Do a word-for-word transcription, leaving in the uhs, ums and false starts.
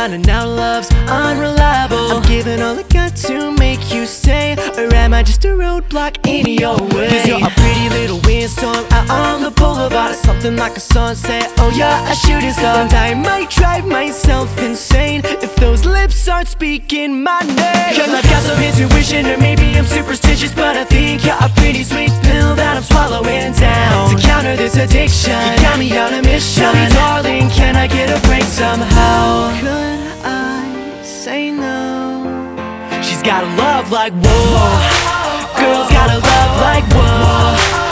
finding out love's unreliable. I'm giving all I got to make you stay, or am I just a roadblock in your way? Cause you're a pretty little windstorm out on the boulevard, something like a sunset, oh you're a shooting star. And I might drive myself insane if those lips aren't speaking my name. Cause I've got some intuition, or maybe I'm superstitious, but I think you're a pretty sweet pill that I'm swallowing down to counter this addiction. You got me on a mission. Tell me darling, can I get a break somehow? Could I say no? She's got a love like whoa, girls got a love like whoa.